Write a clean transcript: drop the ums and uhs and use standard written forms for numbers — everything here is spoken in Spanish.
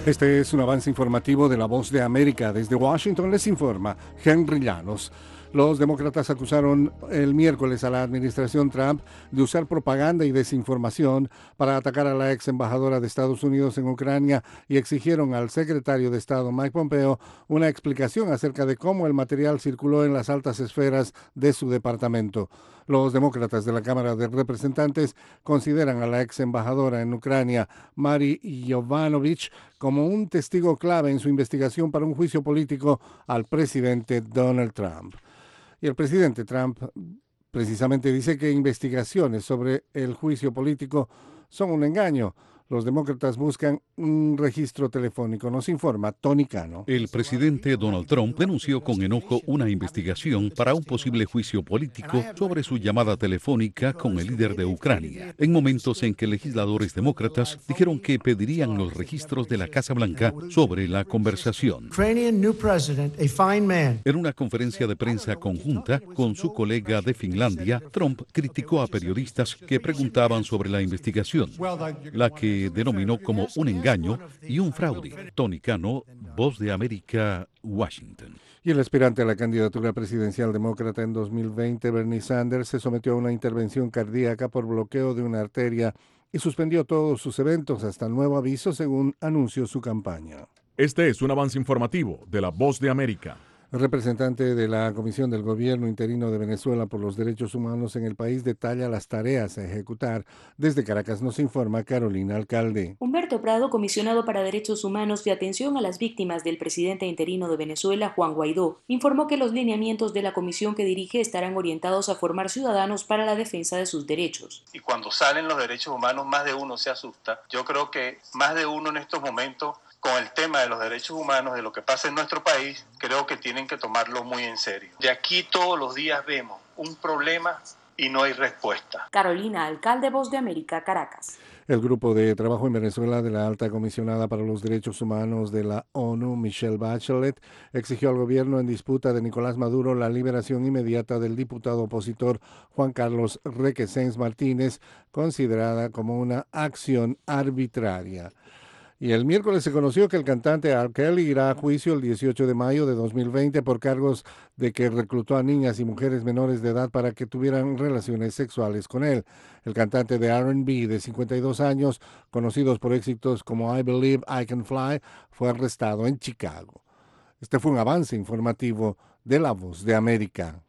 Este es un avance informativo de La Voz de América. Desde Washington les informa Henry Llanos. Los demócratas acusaron el miércoles a la administración Trump de usar propaganda y desinformación para atacar a la ex embajadora de Estados Unidos en Ucrania y exigieron al secretario de Estado Mike Pompeo una explicación acerca de cómo el material circuló en las altas esferas de su departamento. Los demócratas de la Cámara de Representantes consideran a la ex embajadora en Ucrania, Mary Yovanovitch, como un testigo clave en su investigación para un juicio político al presidente Donald Trump. Y el presidente Trump precisamente dice que investigaciones sobre el juicio político son un engaño. Los demócratas buscan un registro telefónico, nos informa Tony Cano. El presidente Donald Trump denunció con enojo una investigación para un posible juicio político sobre su llamada telefónica con el líder de Ucrania, en momentos en que legisladores demócratas dijeron que pedirían los registros de la Casa Blanca sobre la conversación. En una conferencia de prensa conjunta con su colega de Finlandia, Trump criticó a periodistas que preguntaban sobre la investigación, la que denominó como un engaño y un fraude. Tony Cano, Voz de América, Washington. Y el aspirante a la candidatura presidencial demócrata en 2020, Bernie Sanders, se sometió a una intervención cardíaca por bloqueo de una arteria y suspendió todos sus eventos hasta nuevo aviso, según anunció su campaña. Este es un avance informativo de La Voz de América. El representante de la Comisión del Gobierno Interino de Venezuela por los Derechos Humanos en el país detalla las tareas a ejecutar. Desde Caracas nos informa Carolina Alcalde. Humberto Prado, comisionado para Derechos Humanos de Atención a las Víctimas del presidente interino de Venezuela, Juan Guaidó, informó que los lineamientos de la comisión que dirige estarán orientados a formar ciudadanos para la defensa de sus derechos. Y cuando salen los derechos humanos, más de uno se asusta. Yo creo que más de uno en estos momentos, con el tema de los derechos humanos, de lo que pasa en nuestro país, creo que tienen que tomarlo muy en serio. De aquí todos los días vemos un problema y no hay respuesta. Carolina Alcalde, Voz de América, Caracas. El grupo de trabajo en Venezuela de la alta comisionada para los derechos humanos de la ONU, Michelle Bachelet, exigió al gobierno en disputa de Nicolás Maduro la liberación inmediata del diputado opositor Juan Carlos Requesens Martínez, considerada como una acción arbitraria. Y el miércoles se conoció que el cantante R. Kelly irá a juicio el 18 de mayo de 2020 por cargos de que reclutó a niñas y mujeres menores de edad para que tuvieran relaciones sexuales con él. El cantante de R&B de 52 años, conocidos por éxitos como I Believe I Can Fly, fue arrestado en Chicago. Este fue un avance informativo de La Voz de América.